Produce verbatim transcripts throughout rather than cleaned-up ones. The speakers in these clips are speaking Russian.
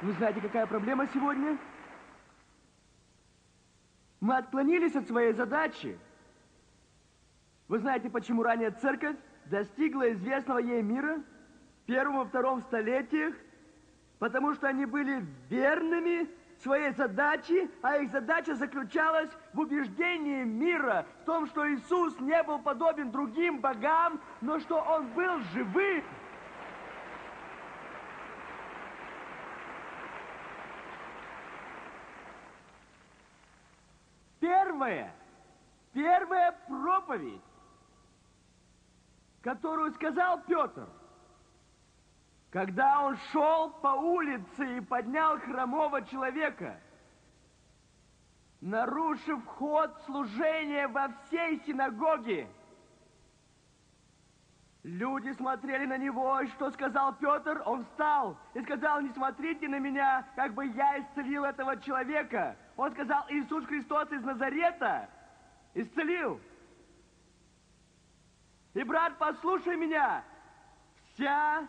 Вы знаете, какая проблема сегодня? Мы отклонились от своей задачи. Вы знаете, почему ранее церковь достигла известного ей мира в первом и втором столетиях? Потому что они были верными своей задаче, а их задача заключалась в убеждении мира, в том, что Иисус не был подобен другим богам, но что Он был живым. Первая, первая проповедь, которую сказал Петр, когда он шел по улице и поднял хромого человека, нарушив ход служения во всей синагоге. Люди смотрели на него, и что сказал Петр? Он встал и сказал: не смотрите на меня, как бы я исцелил этого человека. Он сказал: Иисус Христос из Назарета исцелил. И, брат, послушай меня, вся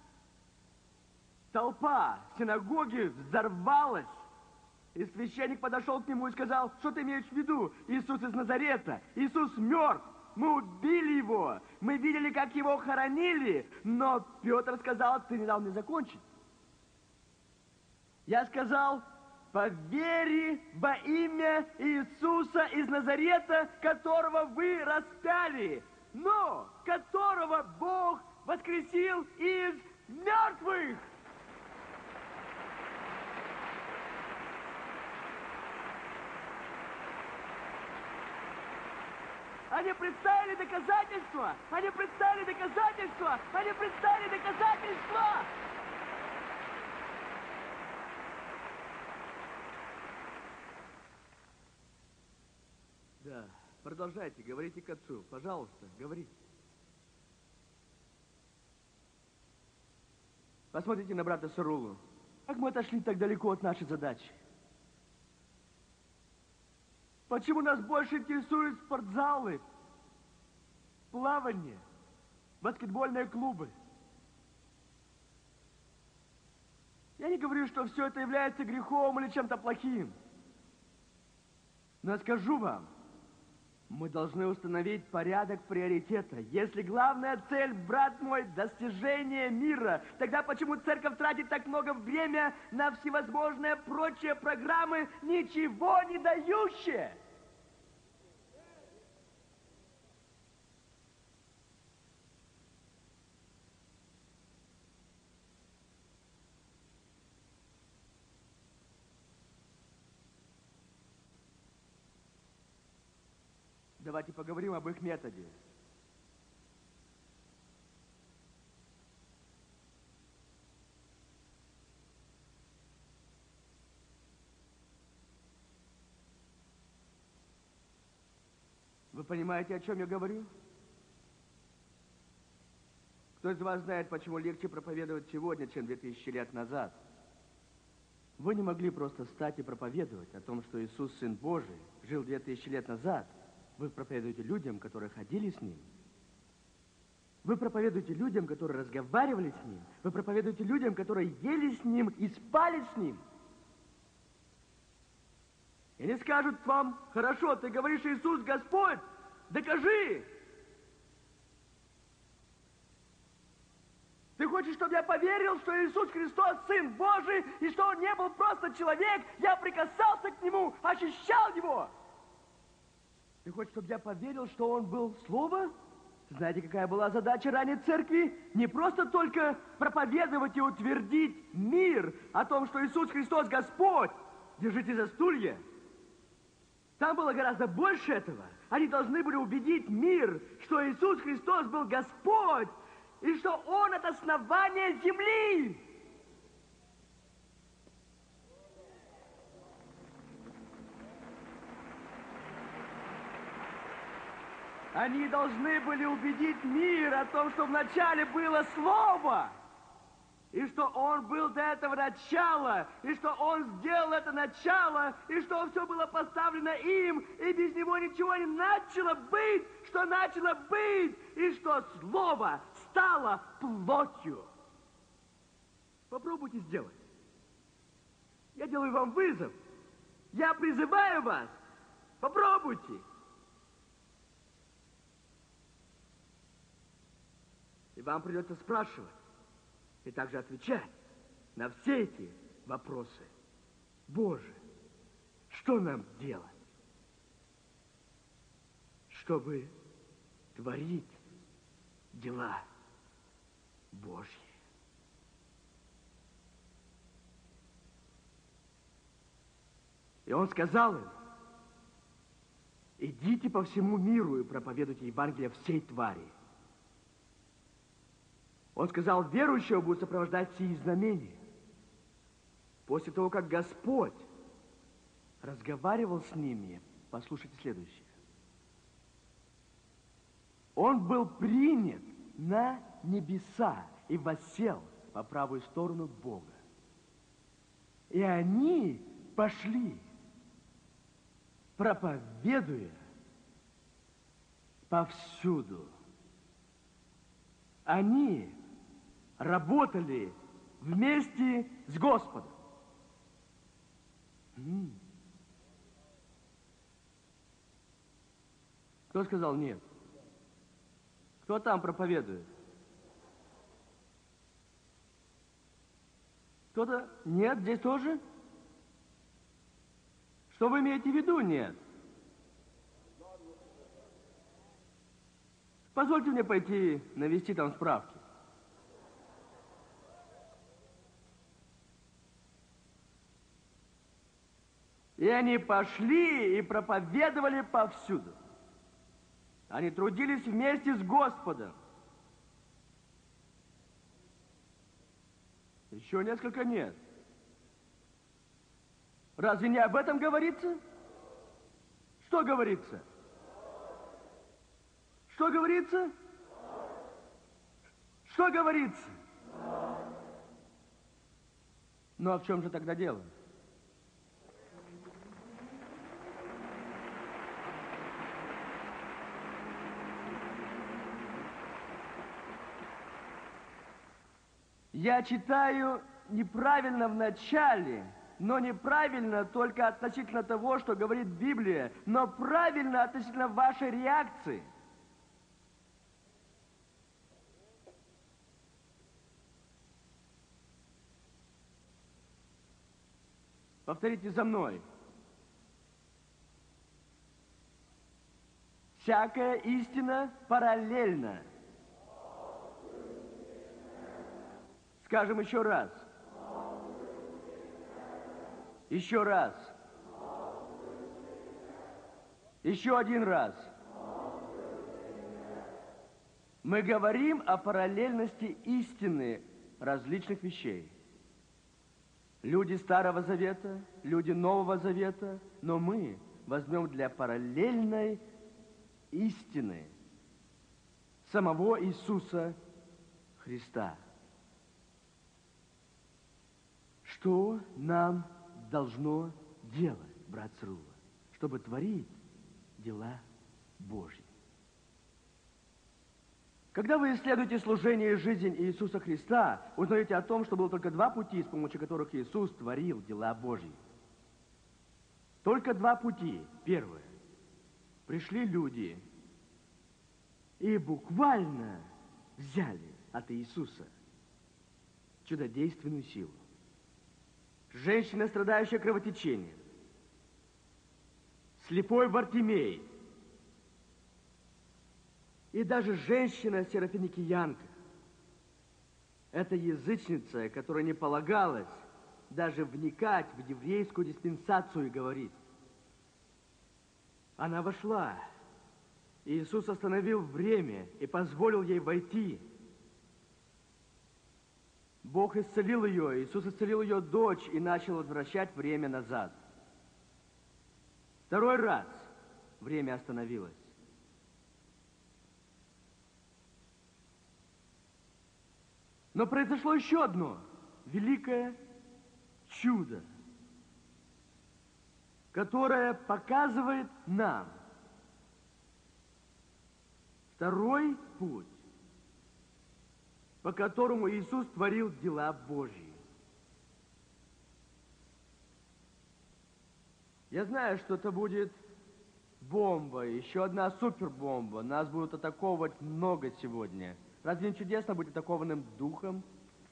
толпа синагоги взорвалась. И священник подошел к нему и сказал: что ты имеешь в виду? Иисус из Назарета. Иисус мертв. Мы убили его. Мы видели, как его хоронили. Но Петр сказал: ты не дал мне закончить. Я сказал: по вере во имя Иисуса из Назарета, которого вы распяли, но которого Бог воскресил из мертвых. Они представили доказательства! Они представили доказательства! Они представили доказательства! Да, продолжайте, говорите к отцу. Пожалуйста, говорите. Посмотрите на брата Сарулу. Как мы отошли так далеко от нашей задачи? Почему нас больше интересуют спортзалы, плавание, баскетбольные клубы? Я не говорю, что все это является грехом или чем-то плохим. Но я скажу вам, мы должны установить порядок приоритета. Если главная цель, брат мой, достижение мира, тогда почему церковь тратит так много времени на всевозможные прочие программы, ничего не дающие? Давайте поговорим об их методе. Вы понимаете, о чем я говорю? Кто из вас знает, почему легче проповедовать сегодня, чем две тысячи лет назад? Вы не могли просто встать и проповедовать о том, что Иисус, Сын Божий, жил две тысячи лет назад. Вы проповедуете людям, которые ходили с Ним. Вы проповедуете людям, которые разговаривали с Ним. Вы проповедуете людям, которые ели с Ним и спали с Ним. И они скажут вам: хорошо, ты говоришь, Иисус Господь, докажи. Ты хочешь, чтобы я поверил, что Иисус Христос Сын Божий, и что Он не был просто человек, я прикасался к Нему, ощущал Его. Ты хочешь, чтобы я поверил, что Он был Слово? Знаете, какая была задача ранней церкви? Не просто только проповедовать и утвердить мир о том, что Иисус Христос Господь. Держите за стулья. Там было гораздо больше этого. Они должны были убедить мир, что Иисус Христос был Господь, и что Он от основания земли. Они должны были убедить мир о том, что вначале было Слово, и что Он был до этого начала, и что Он сделал это начало, и что все было поставлено им, и без Него ничего не начало быть, что начало быть, и что Слово стало плотью. Попробуйте сделать. Я делаю вам вызов. Я призываю вас. Попробуйте. И вам придется спрашивать и также отвечать на все эти вопросы. Боже, что нам делать, чтобы творить дела Божьи? И он сказал им: идите по всему миру и проповедуйте Евангелие всей твари. Он сказал, верующего будут сопровождать сии знамения. После того, как Господь разговаривал с ними, послушайте следующее. Он был принят на небеса и воссел по правую сторону Бога. И они пошли, проповедуя повсюду. Они работали вместе с Господом. М. Кто сказал нет? Кто там проповедует? Кто-то? Нет, здесь тоже? Что вы имеете в виду, нет? Позвольте мне пойти навести там справки. И они пошли и проповедовали повсюду. Они трудились вместе с Господом. Еще несколько нет. Разве не об этом говорится? Что говорится? Что говорится? Что говорится? Ну а в чем же тогда дело? Я читаю неправильно в начале, но неправильно только относительно того, что говорит Библия, но правильно относительно вашей реакции. Повторите за мной. Всякая истина параллельна. Скажем еще раз. Еще раз. Еще один раз. Мы говорим о параллельности истины различных вещей. Люди Старого Завета, люди Нового Завета, но мы возьмем для параллельной истины самого Иисуса Христа. Что нам должно делать, брат Срула, чтобы творить дела Божьи? Когда вы исследуете служение и жизнь Иисуса Христа, узнаете о том, что было только два пути, с помощью которых Иисус творил дела Божьи. Только два пути. Первое. Пришли люди и буквально взяли от Иисуса чудодейственную силу. Женщина, страдающая кровотечением, слепой Вартимей и даже женщина-серафиникиянка. Это язычница, которая не полагалась даже вникать в еврейскую диспенсацию и говорить. Она вошла. Иисус остановил время и позволил ей войти. Бог исцелил ее, Иисус исцелил ее дочь и начал возвращать время назад. Второй раз время остановилось. Но произошло еще одно великое чудо, которое показывает нам второй путь, по которому Иисус творил дела Божьи. Я знаю, что это будет бомба, еще одна супербомба. Нас будут атаковывать много сегодня. Разве не чудесно быть атакованным духом?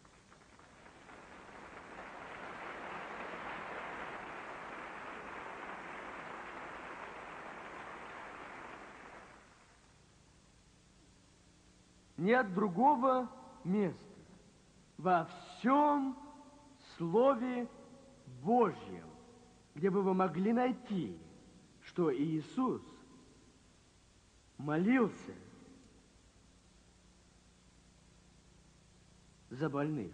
Нет другого места во всем Слове Божьем, где бы вы могли найти, что Иисус молился за больных.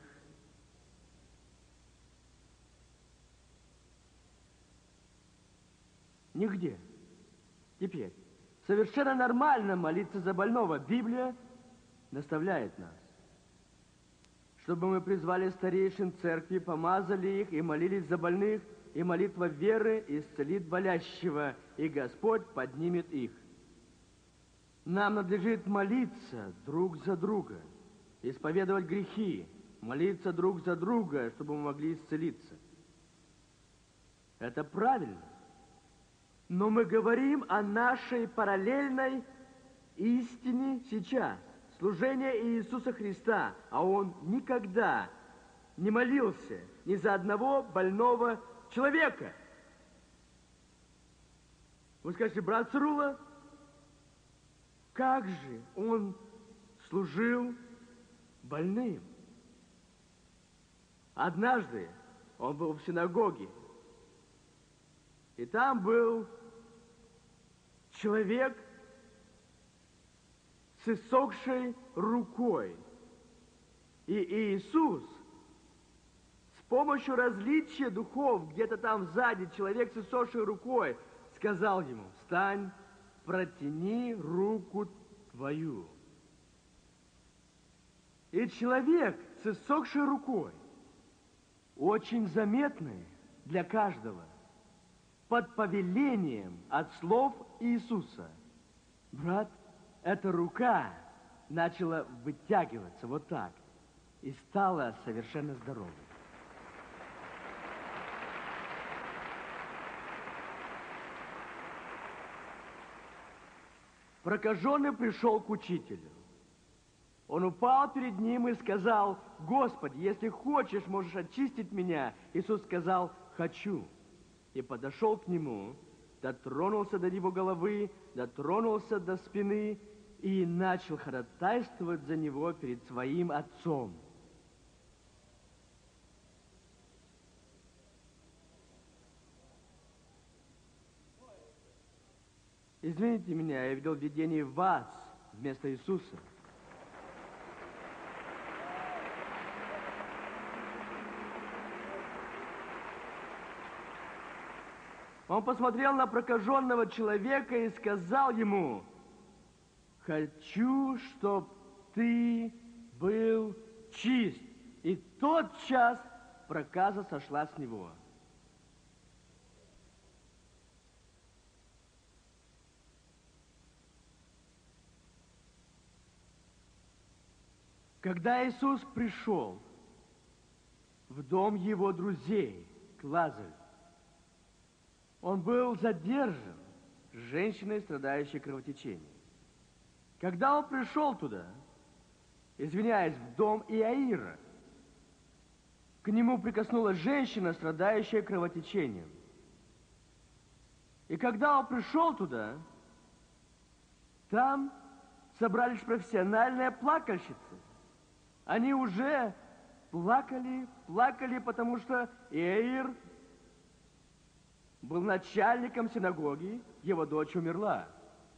Нигде. Теперь, совершенно нормально молиться за больного. Библия наставляет нас, чтобы мы призвали старейшин церкви, помазали их и молились за больных, и молитва веры исцелит болящего, и Господь поднимет их. Нам надлежит молиться друг за друга, исповедовать грехи, молиться друг за друга, чтобы мы могли исцелиться. Это правильно. Но мы говорим о нашей параллельной истине сейчас. Служение Иисуса Христа, а Он никогда не молился ни за одного больного человека. Вы скажете, брат Царула, как же Он служил больным? Однажды он был в синагоге, и там был человек с иссохшей рукой. И Иисус с помощью различия духов, где-то там сзади, человек с иссохшей рукой, сказал ему, встань, протяни руку твою. И человек с иссохшей рукой, очень заметный для каждого, под повелением от слов Иисуса, брат, эта рука начала вытягиваться вот так и стала совершенно здоровой. Прокаженный пришел к учителю. Он упал перед ним и сказал, Господи, если хочешь, можешь очистить меня. Иисус сказал, хочу. И подошел к нему, дотронулся до его головы, дотронулся до спины и начал ходатайствовать за него перед своим отцом. Извините меня, я видел видение вас вместо Иисуса. Он посмотрел на прокаженного человека и сказал ему, хочу, чтоб ты был чист. И тотчас проказа сошла с него. Когда Иисус пришел в дом его друзей, к Лазарю, он был задержан женщиной, страдающей кровотечением. Когда он пришел туда, извиняюсь, в дом Иаира, к нему прикоснулась женщина, страдающая кровотечением. И когда он пришел туда, там собрались профессиональные плакальщицы. Они уже плакали, плакали, потому что Иаир был начальником синагоги, его дочь умерла.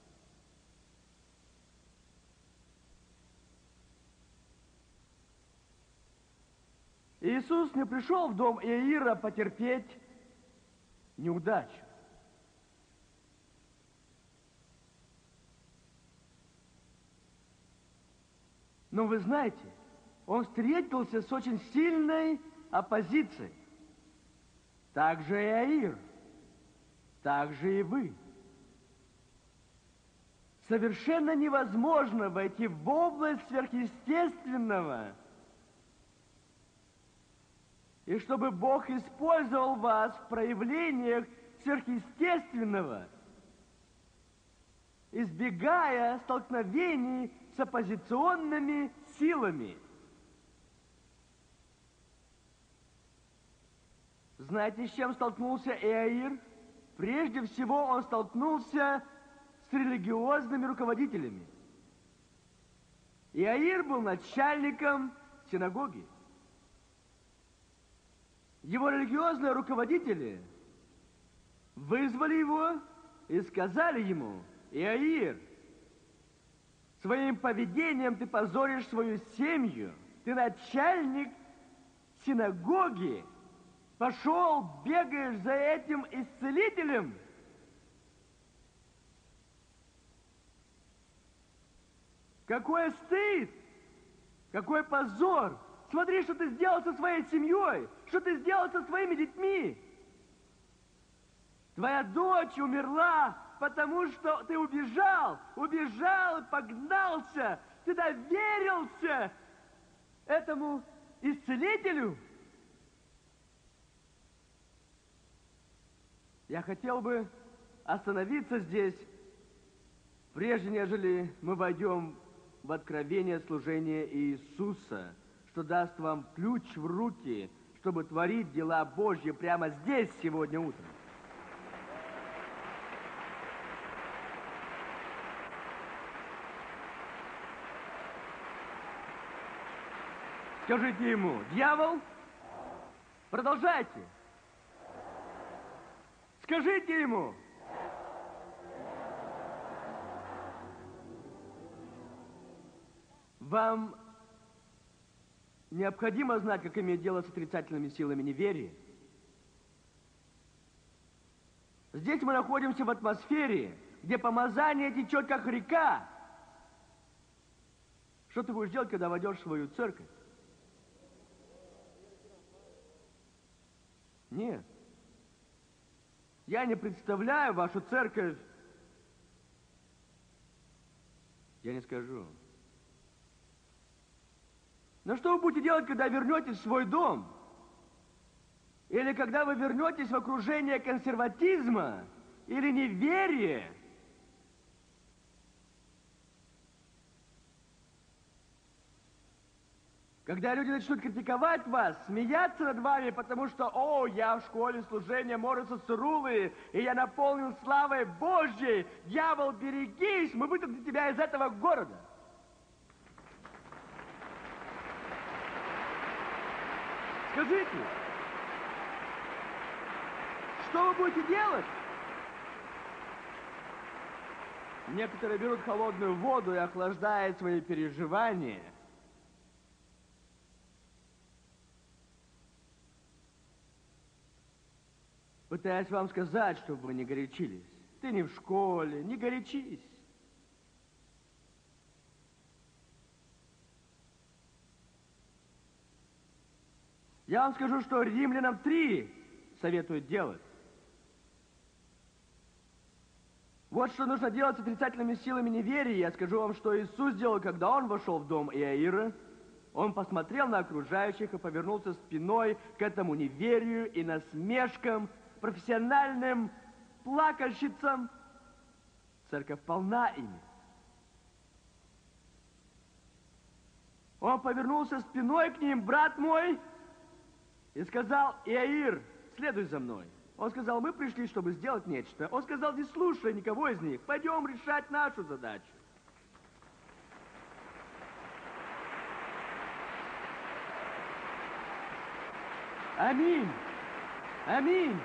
Иисус не пришел в дом Иаира потерпеть неудачу. Но вы знаете, он встретился с очень сильной оппозицией. Так же и Иаир, так же и вы. Совершенно невозможно войти в область сверхъестественного, и чтобы Бог использовал вас в проявлениях сверхъестественного, избегая столкновений с оппозиционными силами. Знаете, с чем столкнулся Иаир? Прежде всего, он столкнулся с религиозными руководителями. Иаир был начальником синагоги. Его религиозные руководители вызвали его и сказали ему: Иаир, своим поведением ты позоришь свою семью, ты начальник синагоги, пошел, бегаешь за этим исцелителем. Какой стыд! Какой позор! Смотри, что ты сделал со своей семьей, что ты сделал со своими детьми. Твоя дочь умерла, потому что ты убежал, убежал, погнался, ты доверился этому исцелителю. Я хотел бы остановиться здесь, прежде нежели мы войдем в откровение служения Иисуса, что даст вам ключ в руки, чтобы творить дела Божьи прямо здесь, сегодня утром. Скажите ему: дьявол, продолжайте. Скажите ему: вам необходимо знать, как иметь дело с отрицательными силами неверия. Здесь мы находимся в атмосфере, где помазание течет, как река. Что ты будешь делать, когда войдешь в свою церковь? Нет. Я не представляю вашу церковь. Я не скажу. Но что вы будете делать, когда вернетесь в свой дом? Или когда вы вернетесь в окружение консерватизма или неверия? Когда люди начнут критиковать вас, смеяться над вами, потому что, о, я в школе служения Мориса Цурулы, и я наполнен славой Божьей. Дьявол, берегись, мы вытолкнем тебя из этого города. Скажите, что вы будете делать? Некоторые берут холодную воду и охлаждают свои переживания. Пытаясь вам сказать, чтобы вы не горячились. Ты не в школе, не горячись. Я вам скажу, что Римлянам три советует делать. Вот что нужно делать с отрицательными силами неверия. Я скажу вам, что Иисус сделал, когда Он вошел в дом Иаира. Он посмотрел на окружающих и повернулся спиной к этому неверию и насмешкам, профессиональным плакальщицам. Церковь полна ими. Он повернулся спиной к ним: брат мой, и сказал: Иаир, следуй за мной. Он сказал: мы пришли, чтобы сделать нечто. Он сказал: не слушай никого из них, пойдем решать нашу задачу. Аминь. Аминь.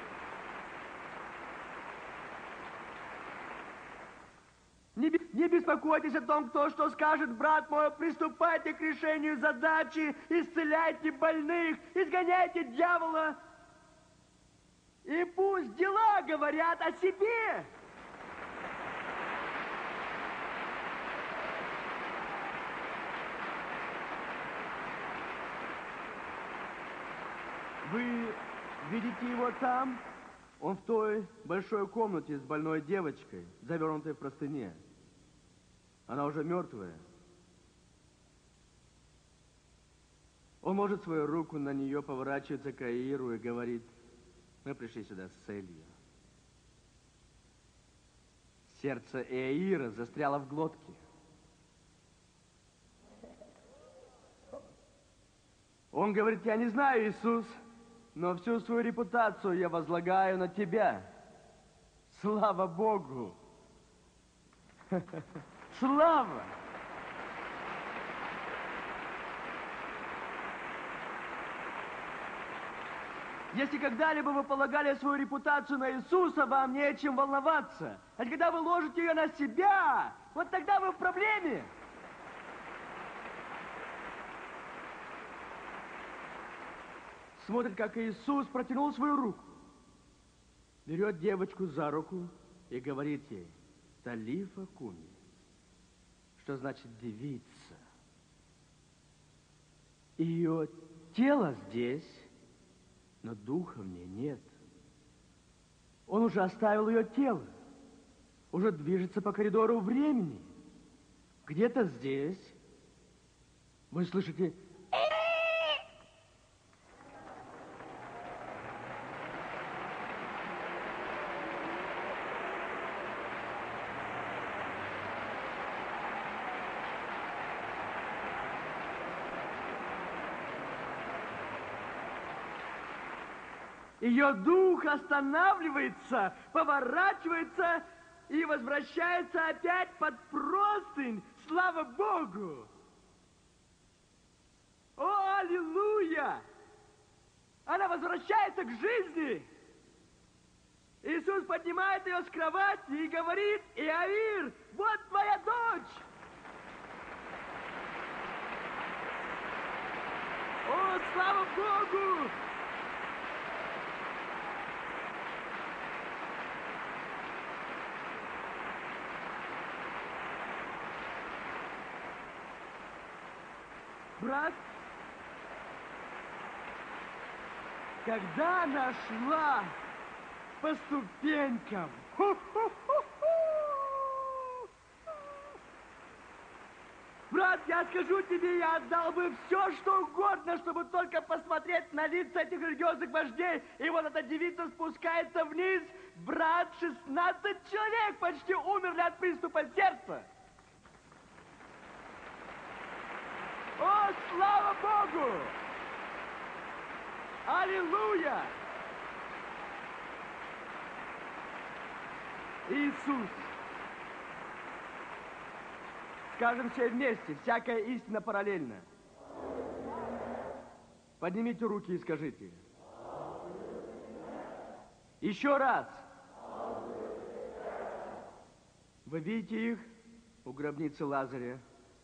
Не, не беспокойтесь о том, кто что скажет, брат мой. Приступайте к решению задачи, исцеляйте больных, изгоняйте дьявола. И пусть дела говорят о себе. Вы видите его там? Он в той большой комнате с больной девочкой, завернутой в простыне. Она уже мертвая. Он может свою руку на нее поворачивается к Иаиру и говорит: мы пришли сюда с целью. Сердце Иаира застряло в глотке. Он говорит: я не знаю, Иисус, но всю свою репутацию я возлагаю на тебя. Слава Богу! Слава! Если когда-либо вы полагали свою репутацию на Иисуса, вам не о чем волноваться. А когда вы ложите ее на себя, вот тогда вы в проблеме. Смотрит, как Иисус протянул свою руку, берет девочку за руку и говорит ей: Талифа куми, что значит девица. Ее тело здесь, но духа в ней нет. Он уже оставил ее тело, уже движется по коридору времени. Где-то здесь вы слышите: ее дух останавливается, поворачивается и возвращается опять под простынь. Слава Богу! О, аллилуйя! Она возвращается к жизни. Иисус поднимает ее с кровати и говорит: Иаир, вот твоя дочь! О, слава Богу! Брат, когда она шла по ступенькам, брат, я скажу тебе, я отдал бы все, что угодно, чтобы только посмотреть на лица этих религиозных вождей. И вот эта девица спускается вниз. Брат, шестнадцать человек почти умерли от приступа сердца. О, слава Богу! Аллилуйя! Иисус. Скажем все вместе, всякая истина параллельна. Поднимите руки и скажите. Еще раз. Вы видите их у гробницы Лазаря?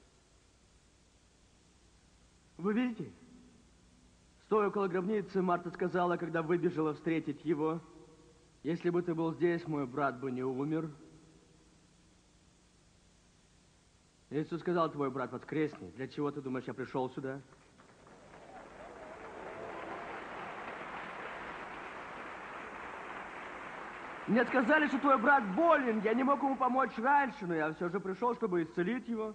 Вы видите? Стоя около гробницы, Марта сказала, когда выбежала встретить его: если бы ты был здесь, мой брат бы не умер. Иисус сказал: твой брат воскреснет. Для чего, ты думаешь, я пришел сюда? Мне сказали, что твой брат болен. Я не мог ему помочь раньше, но я все же пришел, чтобы исцелить его.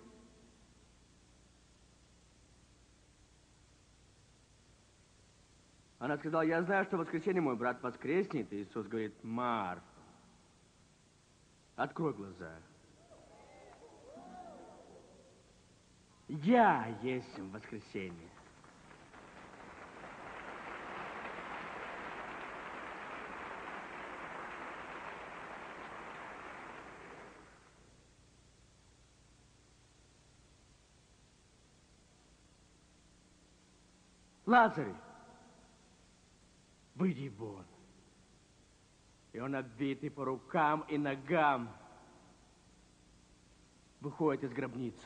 Она сказала: я знаю, что в воскресенье мой брат воскреснет. И Иисус говорит: Марфа, открой глаза. Я есть воскресенье. Лазарь, выйди вон. И он, обвитый по рукам и ногам, выходит из гробницы.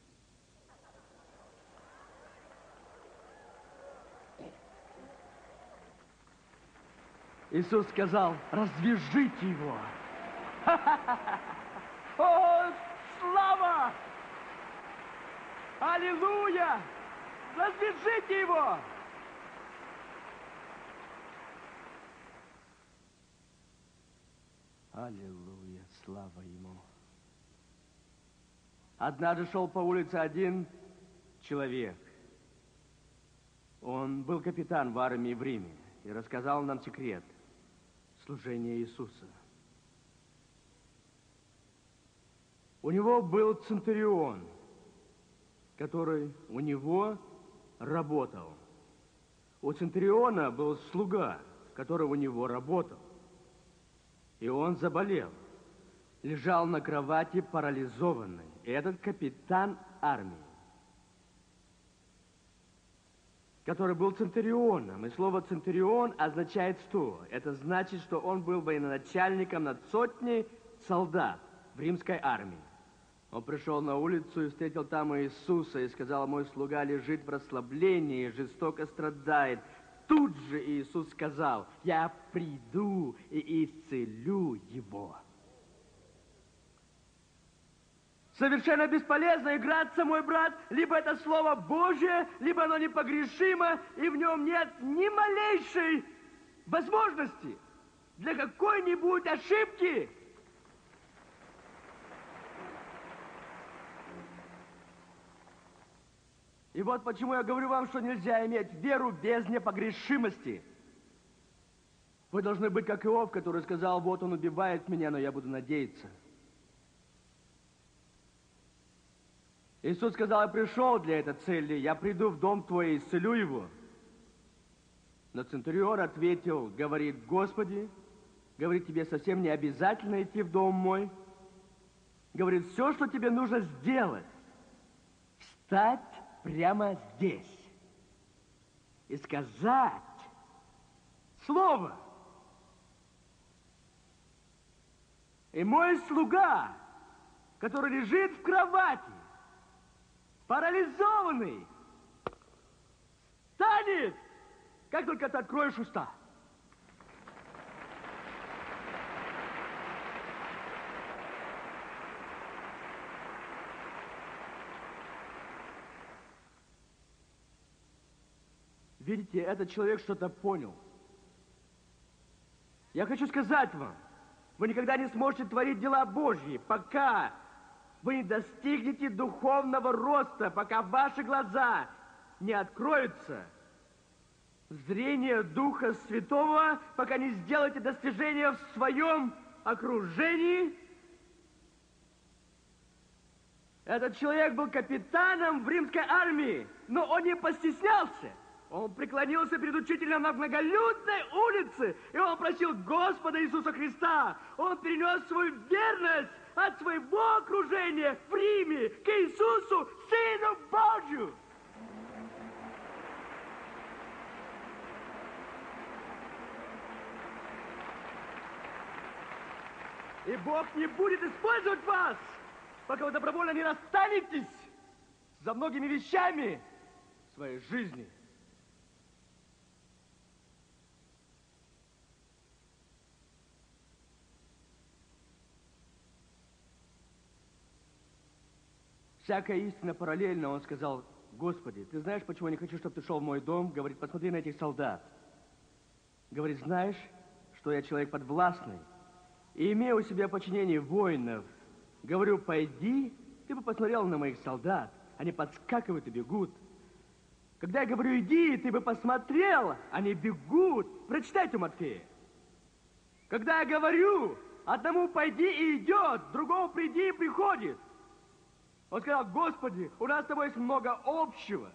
Иисус сказал: развяжите его. О, слава! Аллилуйя! Развяжите его! Аллилуйя, слава ему. Однажды шел по улице один человек. Он был капитан в армии в Риме и рассказал нам секрет служения Иисуса. У него был центурион, который у него работал. У центуриона был слуга, который у него работал. И он заболел, лежал на кровати парализованный. И этот капитан армии, который был центурионом. И слово «центурион» означает что? Это значит, что он был военачальником над сотней солдат в римской армии. Он пришел на улицу и встретил там Иисуса и сказал: мой слуга лежит в расслаблении, жестоко страдает. Тут же Иисус сказал: я приду и исцелю его. Совершенно бесполезно играться, мой брат. Либо это Слово Божие, либо оно непогрешимо, и в нем нет ни малейшей возможности для какой-нибудь ошибки. И вот почему я говорю вам, что нельзя иметь веру без непогрешимости. Вы должны быть как Иов, который сказал: вот он убивает меня, но я буду надеяться. Иисус сказал: я пришел для этой цели, я приду в дом твой и исцелю его. Но центурион ответил, говорит: Господи, говорит, тебе совсем не обязательно идти в дом мой. Говорит, все, что тебе нужно сделать, встать прямо здесь и сказать слово. И мой слуга, который лежит в кровати, парализованный, станет, как только ты откроешь уста. Видите, этот человек что-то понял. Я хочу сказать вам, вы никогда не сможете творить дела Божьи, пока вы не достигнете духовного роста, пока ваши глаза не откроются в зрение Духа Святого, пока не сделаете достижения в своем окружении. Этот человек был капитаном в римской армии, но он не постеснялся. Он преклонился перед учителем на многолюдной улице, и он просил Господа Иисуса Христа. Он перенес свою верность от своего окружения в Риме к Иисусу, Сыну Божию. И Бог не будет использовать вас, пока вы добровольно не расстанетесь за многими вещами в своей жизни. Всякая истина параллельна. Он сказал: Господи, ты знаешь, почему я не хочу, чтобы ты шел в мой дом? Говорит, посмотри на этих солдат. Говорит, знаешь, что я человек подвластный, и имею у себя подчинение воинов. Говорю, пойди, ты бы посмотрел на моих солдат. Они подскакивают и бегут. Когда я говорю, иди, ты бы посмотрел, они бегут. Прочитайте у Матфея. Когда я говорю, одному пойди и идет, другому приди и приходит. Он сказал: Господи, у нас с тобой есть много общего.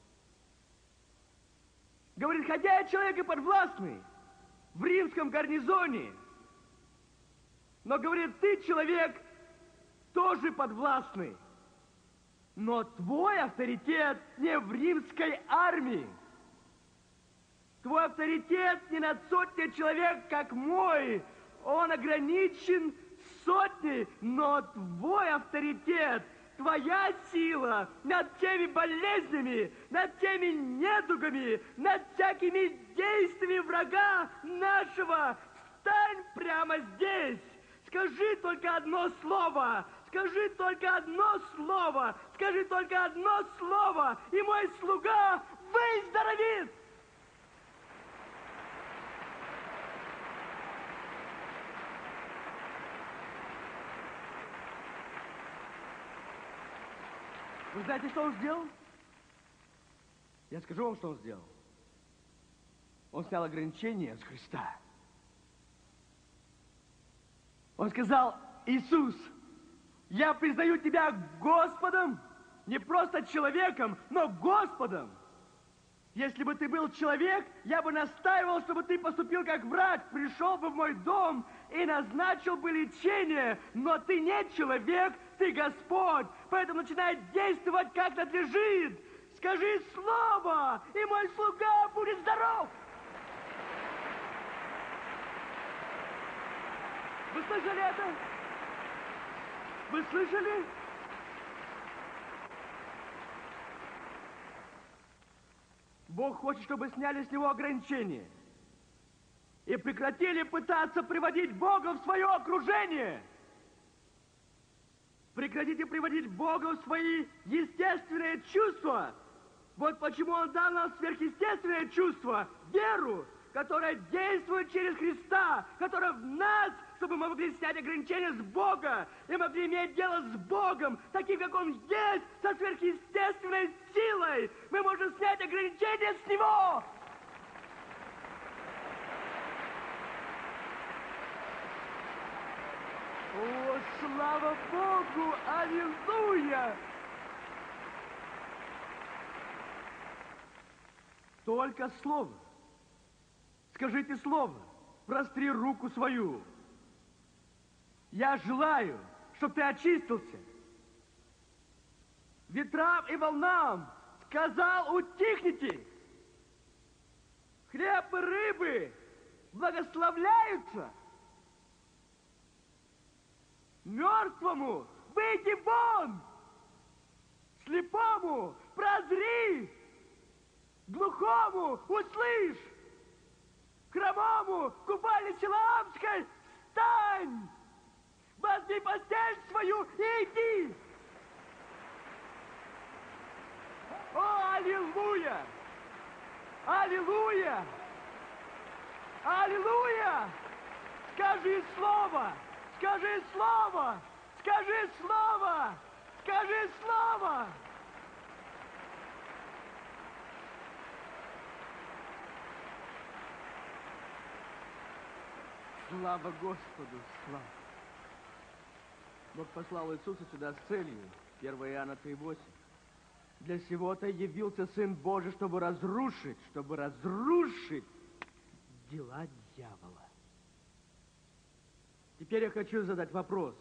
Говорит, хотя я человек и подвластный в римском гарнизоне, но, говорит, ты человек тоже подвластный, но твой авторитет не в римской армии. Твой авторитет не над сотней человек, как мой. Он ограничен сотней, но твой авторитет, твоя сила над теми болезнями, над теми недугами, над всякими действиями врага нашего. Встань прямо здесь. Скажи только одно слово. Скажи только одно слово. Скажи только одно слово. И мой слуга выздоровеет. Вы знаете, что он сделал? Я скажу вам, что он сделал. Он снял ограничения с Христа. Он сказал: Иисус, Я признаю тебя Господом, не просто человеком, но Господом. Если бы ты был человек, я бы настаивал, чтобы ты поступил как врач, пришел бы в мой дом и назначил бы лечение. Но ты не человек, ты Господь, поэтому начинай действовать как надлежит. Скажи слово, и мой слуга будет здоров. Вы слышали это? Вы слышали? Бог хочет, чтобы сняли с него ограничения и прекратили пытаться приводить Бога в свое окружение. Прекратите приводить Бога в свои естественные чувства. Вот почему Он дал нам сверхъестественное чувство, веру, которая действует через Христа, которая в нас, чтобы мы могли снять ограничения с Бога и могли иметь дело с Богом, таким, как Он есть, со сверхъестественной силой. Мы можем снять ограничения с Него. О, слава Богу! Аллилуйя! Только слово. Скажите слово. Простри руку свою. Я желаю, чтобы ты очистился. Ветрам и волнам сказал, утихните. Хлеб и рыбы благословляются. Мертвому выйди вон. Слепому прозри. Глухому услышь. Хромому купальни Силаамской встань. Возьми постель свою и иди. О, аллилуйя! Аллилуйя! Аллилуйя! Скажи слово! Скажи слово! Скажи слово! Скажи слово! Слава Господу! Слава! Бог послал Иисуса сюда с целью. первое Иоанна три восемь. Для сего-то явился Сын Божий, чтобы разрушить, чтобы разрушить дела дьявола. Теперь я хочу задать вопрос.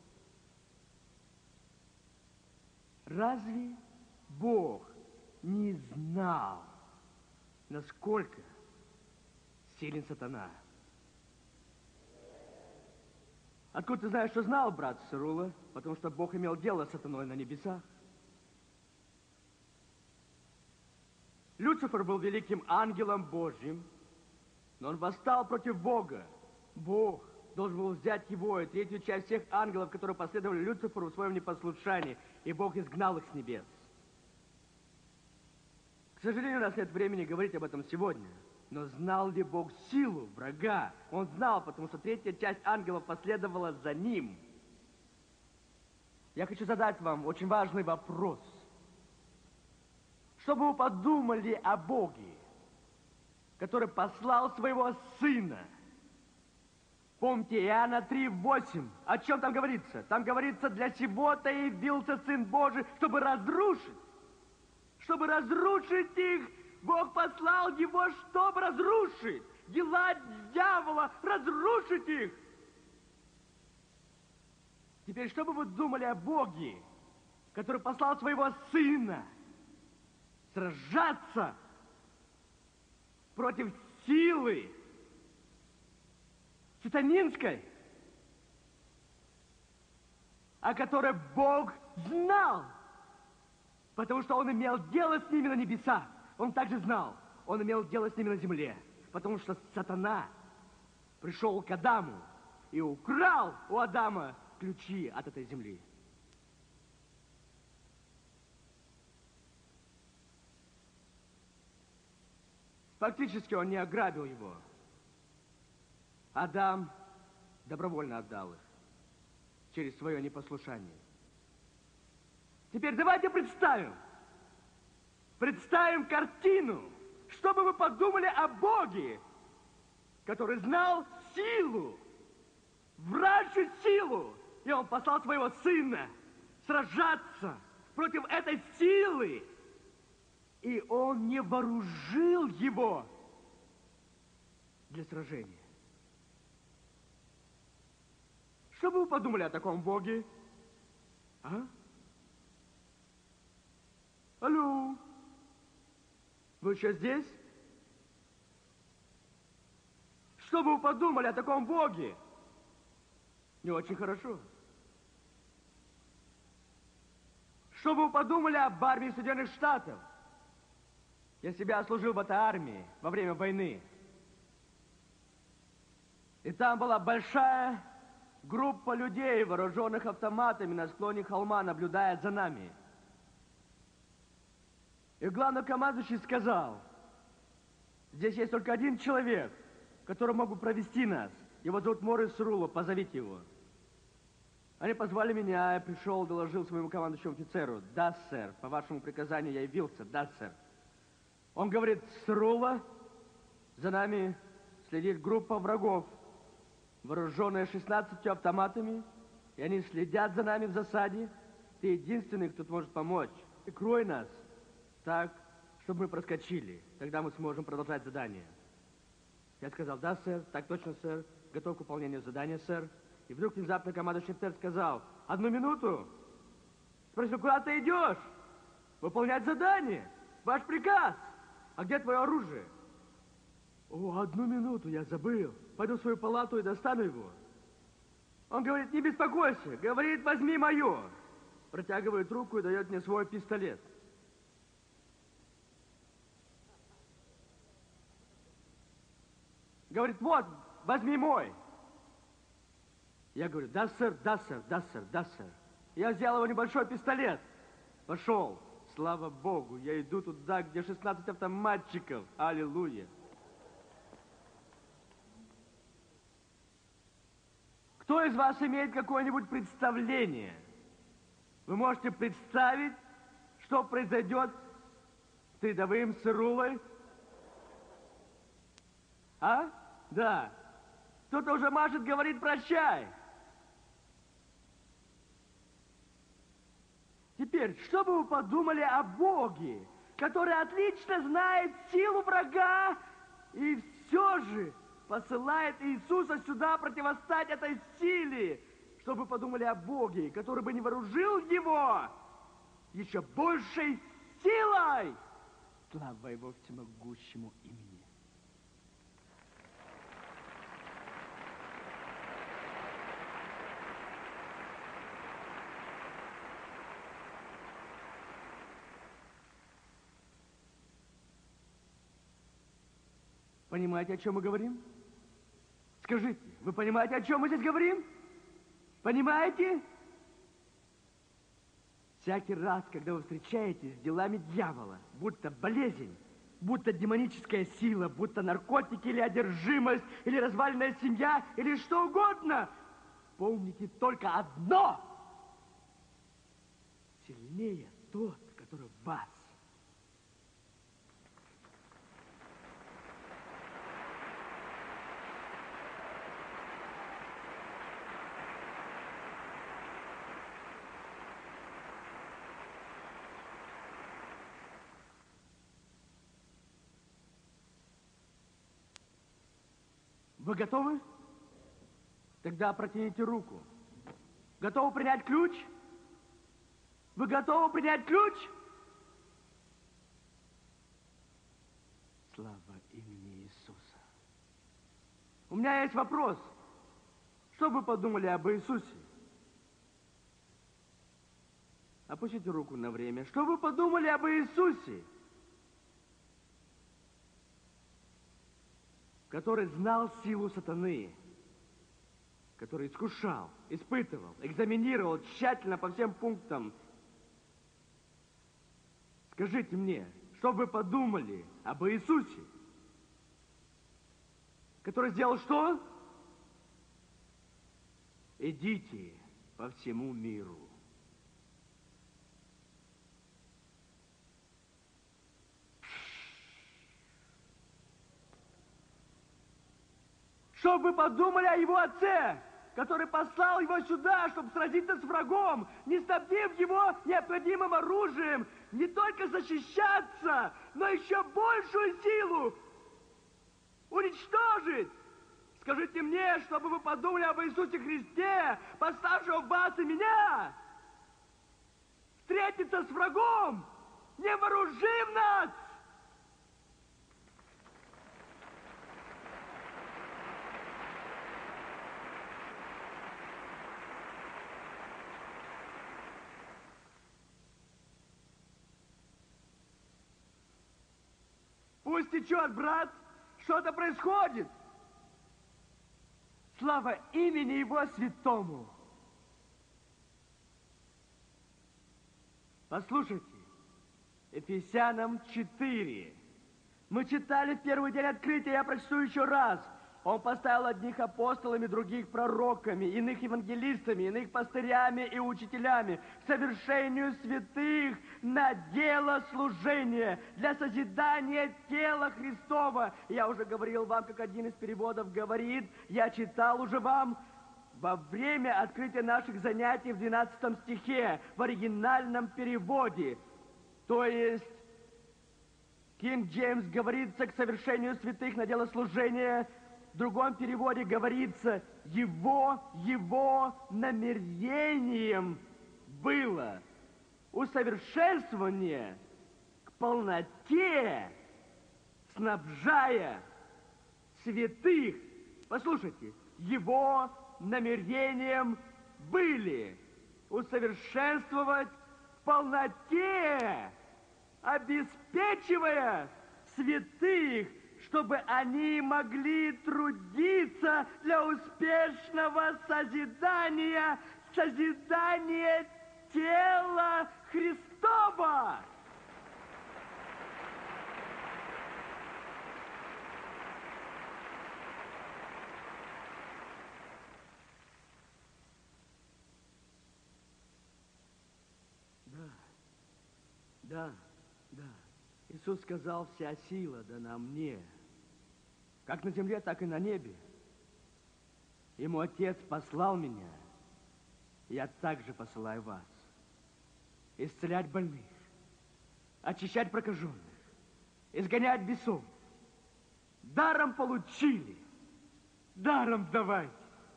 Разве Бог не знал, насколько силен сатана? Откуда ты знаешь, что знал, брат Сарула? Потому что Бог имел дело с сатаной на небесах. Люцифер был великим ангелом Божьим, но он восстал против Бога. Бог должен был взять его и третью часть всех ангелов, которые последовали Люциферу в своем непослушании, и Бог изгнал их с небес. К сожалению, у нас нет времени говорить об этом сегодня. Но знал ли Бог силу врага? Он знал, потому что третья часть ангелов последовала за ним. Я хочу задать вам очень важный вопрос. Что бы вы подумали о Боге, который послал своего Сына? Помните, Иоанна три восемь. О чем там говорится? Там говорится, для сего-то явился Сын Божий, чтобы разрушить. Чтобы разрушить их. Бог послал его, чтобы разрушить дела дьявола, разрушить их. Теперь, что бы вы думали о Боге, который послал своего Сына сражаться против силы сатанинской, о которой Бог знал, потому что Он имел дело с ними на небесах. Он также знал, он имел дело с ними на земле, потому что сатана пришел к Адаму и украл у Адама ключи от этой земли. Фактически он не ограбил его. Адам добровольно отдал их через свое непослушание. Теперь давайте представим, Представим картину, что бы вы подумали о Боге, который знал силу, вражью силу И он послал своего сына сражаться против этой силы. И он не вооружил его для сражения. Что бы вы подумали о таком Боге? А? Алло? Вы еще здесь? Что бы вы подумали о таком Боге? Не очень хорошо. Что бы вы подумали об армии Соединенных Штатов? Я себя служил в этой армии во время войны. И там была большая группа людей, вооруженных автоматами, на склоне холма, наблюдает за нами. И главнокомандующий сказал: здесь есть только один человек, который мог бы провести нас. Его зовут Морис Руло, позовите его. Они позвали меня, я пришел, доложил своему командующему офицеру: да, сэр, по вашему приказанию я явился, да, сэр. Он говорит: с Руло, за нами следит группа врагов, вооруженная шестнадцатью автоматами, и они следят за нами в засаде. Ты единственный, кто может помочь. Прикрой нас так, чтобы мы проскочили. Тогда мы сможем продолжать задание. Я сказал: да, сэр, так точно, сэр. Готов к выполнению задания, сэр. И вдруг внезапно командующий офицер сказал: одну минуту. Спросил: куда ты идешь? Выполнять задание. Ваш приказ. А где твое оружие? О, одну минуту, я забыл. Пойду в свою палату и достану его. Он говорит: не беспокойся. Говорит: возьми мое. Протягивает руку и дает мне свой пистолет. Говорит: вот, возьми мой. Я говорю: да, сэр, да, сэр, да, сэр, да, сэр. Я взял его небольшой пистолет. Пошел. Слава Богу, я иду туда, где шестнадцать автоматчиков. Аллилуйя. Кто из вас имеет какое-нибудь представление? Вы можете представить, что произойдет с рядовым с Рулой? А? Да. Кто-то уже машет, говорит: прощай. Теперь, что бы вы подумали о Боге, который отлично знает силу врага и все же посылает Иисуса сюда противостать этой силе? Что бы вы подумали о Боге, который бы не вооружил его еще большей силой? Слава его всемогущему имени. Понимаете, о чем мы говорим? Скажите, вы понимаете, о чем мы здесь говорим? Понимаете? Всякий раз, когда вы встречаетесь с делами дьявола, будто болезнь, будто демоническая сила, будто наркотики или одержимость, или разваленная семья, или что угодно, помните только одно: сильнее тот, который в вас. Вы готовы? Тогда протяните руку. Готовы принять ключ? Вы готовы принять ключ? Слава имени Иисуса. У меня есть вопрос. Что вы подумали об Иисусе? Опустите руку на время. Что вы подумали об Иисусе? Который знал силу сатаны, который искушал, испытывал, экзаменировал тщательно по всем пунктам. Скажите мне, что вы подумали об Иисусе, который сделал что? Идите по всему миру. Что вы подумали о его отце? который послал его сюда, чтобы сразиться с врагом, не снабдив его необходимым оружием, не только защищаться, но еще большую силу уничтожить. Скажите мне, чтобы вы подумали об Иисусе Христе, пославшего вас и меня, встретиться с врагом, не вооружив нас. Пусть течет, брат, что-то происходит. Слава имени Его святому. Послушайте, Ефесянам четыре. Мы читали в первый день открытия, я прочту еще раз. Он поставил одних апостолами, других пророками, иных евангелистами, иных пастырями и учителями к совершению святых на дело служения, для созидания тела Христова. Я уже говорил вам, как один из переводов говорит, я читал уже вам во время открытия наших занятий в двенадцатом стихе, в оригинальном переводе. То есть, Кинг Джеймс говорится к совершению святых на дело служения. В другом переводе говорится, его, его намерением было усовершенствование к полноте, снабжая святых. Послушайте, его намерением были усовершенствовать в полноте, обеспечивая святых, чтобы они могли трудиться для успешного созидания, созидания тела Христова. Да, да, да. Иисус сказал, вся сила дана мне, как на земле, так и на небе. Ему Отец послал меня, я также посылаю вас. Исцелять больных, очищать прокаженных, изгонять бесов. Даром получили, даром давайте.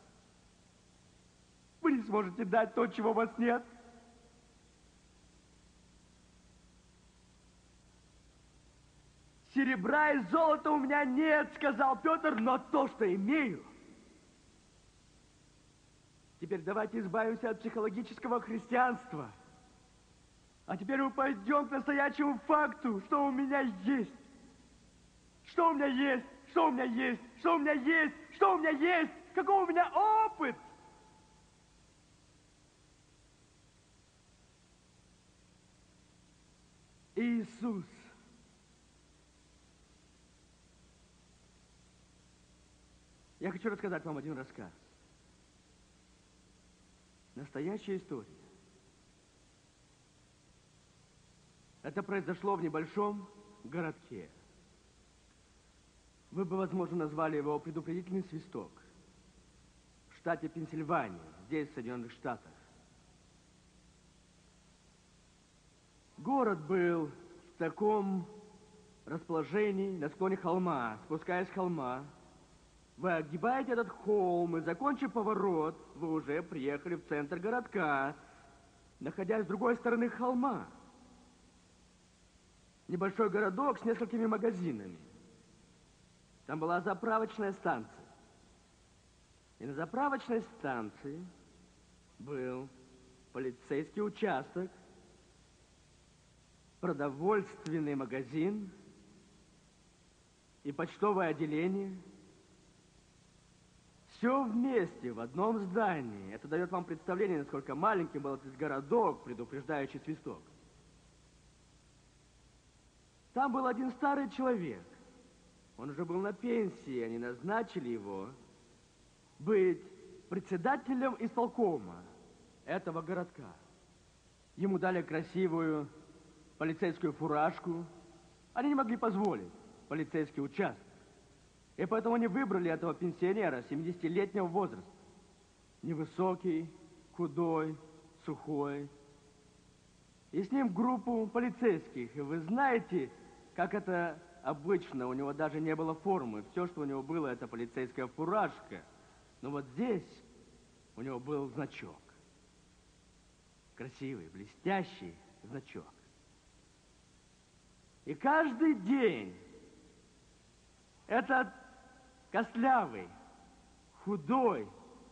Вы не сможете дать то, чего у вас нет. Серебра и золота у меня нет, сказал Петр, но то, что имею. Теперь давайте избавимся от психологического христианства. А теперь мы пойдем к настоящему факту, что у меня есть. Что у меня есть, что у меня есть, что у меня есть, что у меня есть, какой у меня опыт. Иисус. Я хочу рассказать вам один рассказ. Настоящая история. Это произошло в небольшом городке. Вы бы, возможно, назвали его предупредительный свисток. В штате Пенсильвания, здесь, в Соединенных Штатах. Город был в таком расположении на склоне холма. Спускаясь с холма, вы огибаете этот холм, и, закончив поворот, вы уже приехали в центр городка, находясь с другой стороны холма. Небольшой городок с несколькими магазинами. Там была заправочная станция. И на заправочной станции был полицейский участок, продовольственный магазин и почтовое отделение. Все вместе, в одном здании. Это дает вам представление, насколько маленьким был этот городок, предупреждающий свисток. Там был один старый человек. Он уже был на пенсии, они назначили его быть председателем исполкома этого городка. Ему дали красивую полицейскую фуражку. Они не могли позволить полицейский участок. И поэтому они выбрали этого пенсионера семидесятилетнего возраста. невысокий, худой, сухой. И с ним группу полицейских. И вы знаете, как это обычно, у него даже не было формы. Все, что у него было, это полицейская фуражка. Но вот здесь у него был значок. Красивый, блестящий значок. И каждый день этот костлявый, худой,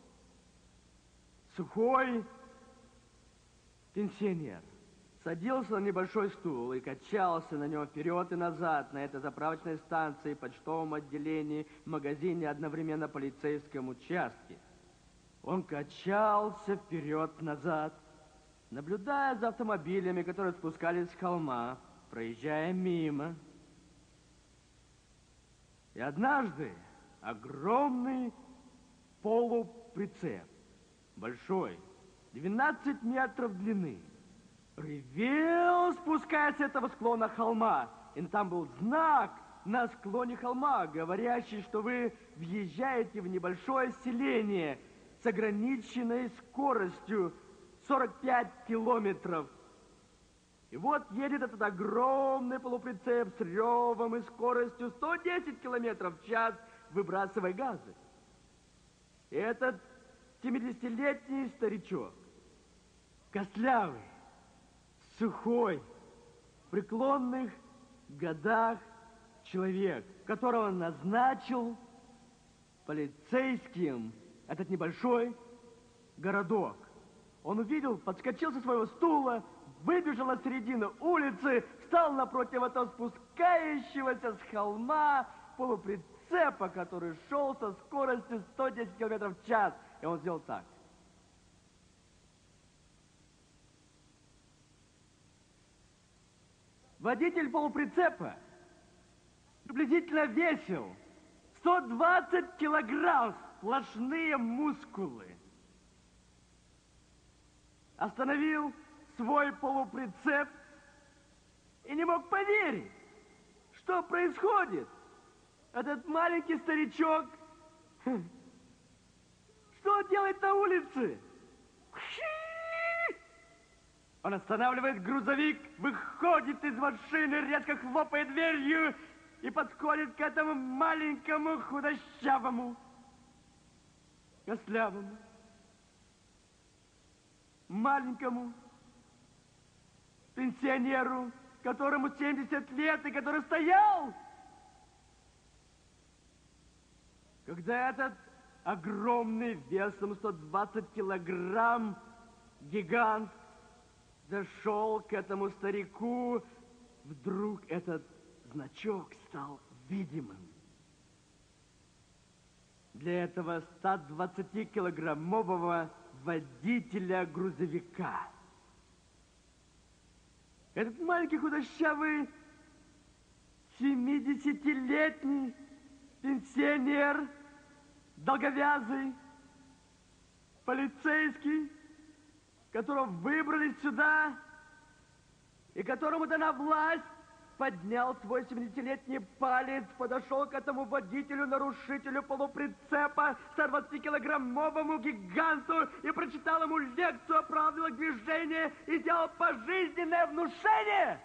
сухой пенсионер садился на небольшой стул и качался на нем вперед и назад на этой заправочной станции, почтовом отделении, магазине, одновременно полицейском участке. Он качался вперед-назад, наблюдая за автомобилями, которые спускались с холма, проезжая мимо. И однажды огромный полуприцеп, большой, двенадцать метров длины, ревел, спускаясь с этого склона холма. И там был знак на склоне холма, говорящий, что вы въезжаете в небольшое селение с ограниченной скоростью сорок пять километров. И вот едет этот огромный полуприцеп с ревом и скоростью сто десять километров в час, выбрасывая газы. И этот семидесятилетний старичок, костлявый, сухой, в преклонных годах человек, которого назначил полицейским этот небольшой городок. Он увидел, подскочил со своего стула, выбежал на середину улицы, встал напротив этого спускающегося с холма полуприцепа, который шел со скоростью сто десять километров в час. И он сделал так. Водитель полуприцепа приблизительно весил сто двадцать килограмм, сплошные мускулы. Остановил свой полуприцеп и не мог поверить, что происходит. Этот маленький старичок, что делает на улице? Он останавливает грузовик, выходит из машины, резко хлопает дверью и подходит к этому маленькому худощавому, костлявому, маленькому пенсионеру, которому семьдесят лет и который стоял, когда этот огромный весом сто двадцать килограмм гигант зашел к этому старику, вдруг этот значок стал видимым. Для этого ста двадцатикилограммового водителя грузовика. Этот маленький худощавый семидесятилетний пенсионер, долговязый, полицейский, которого выбрали сюда и которому дана власть, поднял свой семидесятилетний палец, подошел к этому водителю, нарушителю полуприцепа, ста двадцатикилограммовому гиганту и прочитал ему лекцию о правилах движения и сделал пожизненное внушение.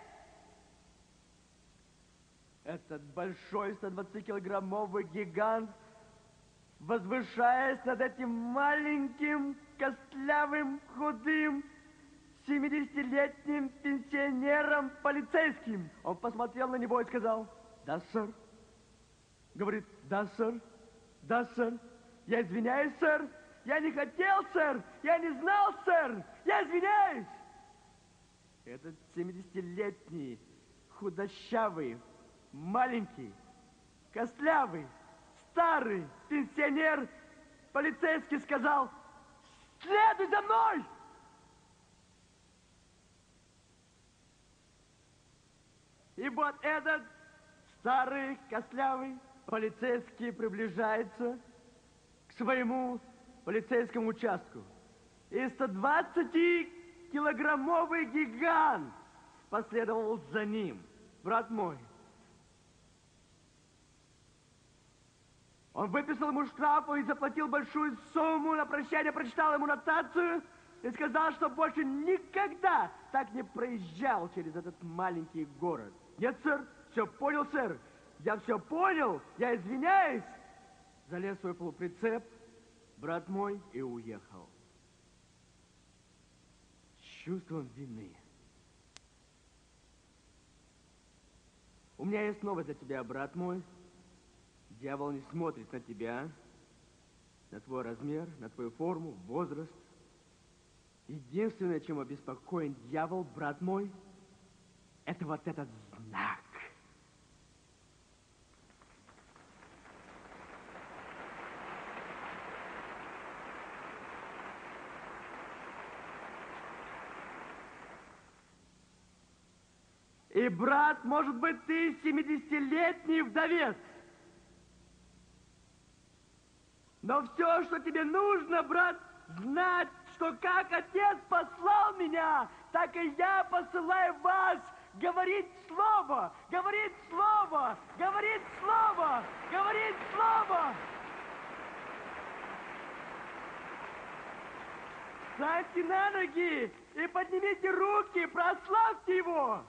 Этот большой ста двадцатикилограммовый гигант, возвышаясь над этим маленьким, костлявым, худым, семидесятилетним пенсионером полицейским. Он посмотрел на него и сказал: да, сэр. Говорит: да, сэр, да, сэр. Я извиняюсь, сэр. Я не хотел, сэр. Я не знал, сэр. Я извиняюсь. Этот семидесятилетний, худощавый, маленький, костлявый, старый пенсионер полицейский сказал: следуй за мной! И вот этот старый, костлявый полицейский приближается к своему полицейскому участку. И сто двадцатикилограммовый гигант последовал за ним. Брат мой, Он выписал ему штрафу и заплатил большую сумму. На прощание прочитал ему нотацию и сказал, что больше никогда так не проезжал через этот маленький город. Нет, сэр, все понял, сэр. Я все понял, я извиняюсь. Залез в свой полуприцеп, брат мой, и уехал. С чувством вины. У меня есть новость для тебя, брат мой. Дьявол не смотрит на тебя, на твой размер, на твою форму, возраст. Единственное, чем обеспокоен дьявол, брат мой, это вот этот знак. И, брат, может быть, ты семидесятилетний вдовец. Но все, что тебе нужно, брат, знать, что как Отец послал меня, так и я посылаю вас говорить Слово, говорить Слово, говорить Слово, говорить Слово. Встаньте на ноги и поднимите руки, прославьте Его.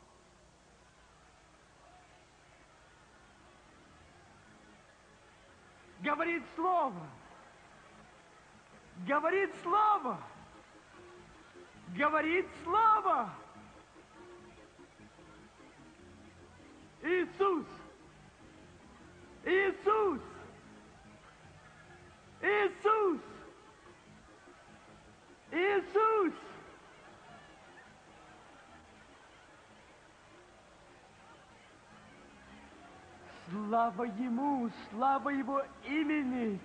Говорит Слово. Говорит Слово. Говорит Слово. Иисус. Иисус. Иисус. Иисус. Слава Ему, слава Его имени.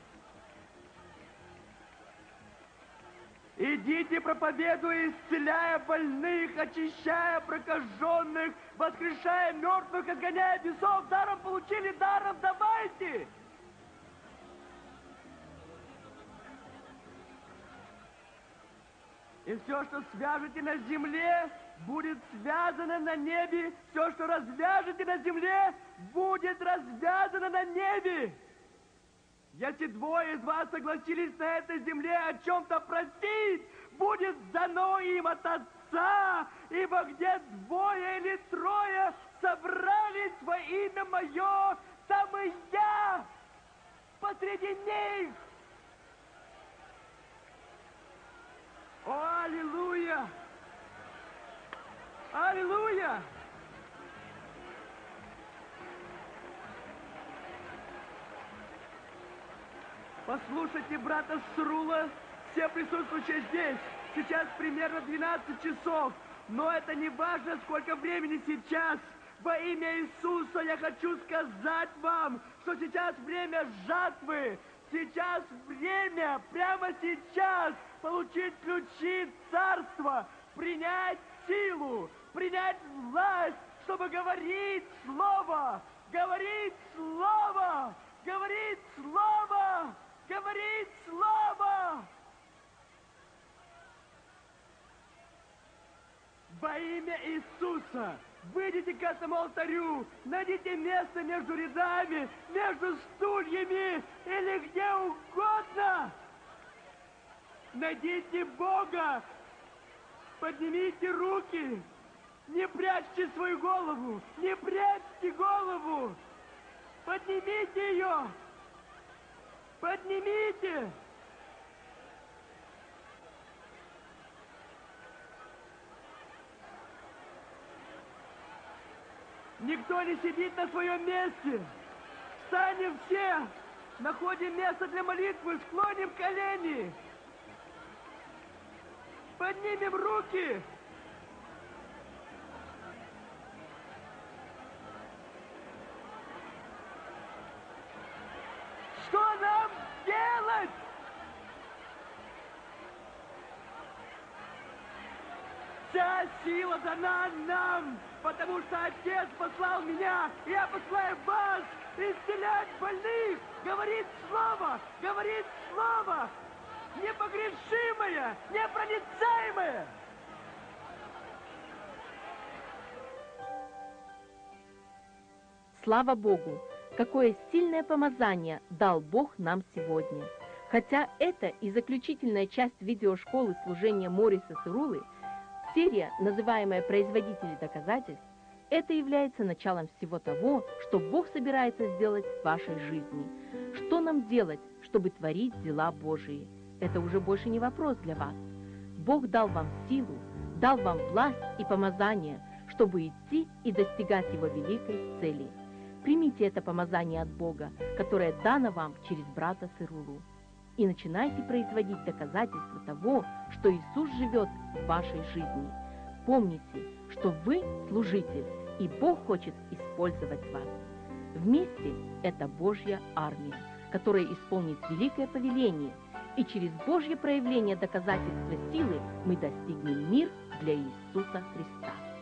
Идите, проповедуя, исцеляя больных, очищая прокаженных, воскрешая мертвых, изгоняя бесов. Даром получили, даром давайте. И все, что свяжете на земле, будет связано на небе. Все, что развяжете на земле, будет развязано на небе. Если двое из вас согласились на этой земле о чем-то просить, будет дано им от Отца. Ибо где двое или трое собрались во имя Мое, там и я посреди них. О, аллилуйя! Аллилуйя! Послушайте брата Срула, все присутствующие здесь. Сейчас примерно двенадцать часов, но это не важно, сколько времени сейчас. Во имя Иисуса я хочу сказать вам, что сейчас время жатвы. Сейчас время, прямо сейчас, получить ключи царства, принять силу, принять власть, чтобы говорить Слово, говорить Слово, говорить Слово, говорить Слово. Во имя Иисуса выйдите к этому алтарю, найдите место между рядами, между стульями или где угодно. Найдите Бога, поднимите руки, не прячьте свою голову, не прячьте голову, поднимите ее, поднимите. Никто не сидит на своем месте. Встанем все, находим место для молитвы, склоним колени. Поднимем руки. Что нам делать? Вся сила дана нам, потому что Отец послал меня, и я посылаю вас исцелять больных, говорить Слово, говорить Слово, непогрешимое, непроницаемое. Слава Богу! какое сильное помазание дал Бог нам сегодня. Хотя это и заключительная часть видеошколы служения Морриса Цирулы, серия, называемая «Производители доказательств», это является началом всего того, что Бог собирается сделать в вашей жизни. Что нам делать, чтобы творить дела Божии? Это уже больше не вопрос для вас. Бог дал вам силу, дал вам власть и помазание, чтобы идти и достигать Его великой цели. Примите это помазание от Бога, которое дано вам через брата Цирулу. И начинайте производить доказательства того, что Иисус живет в вашей жизни. Помните, что вы служитель, и Бог хочет использовать вас. Вместе это Божья армия, которая исполнит великое повеление, и через Божье проявление доказательства силы мы достигнем мир для Иисуса Христа.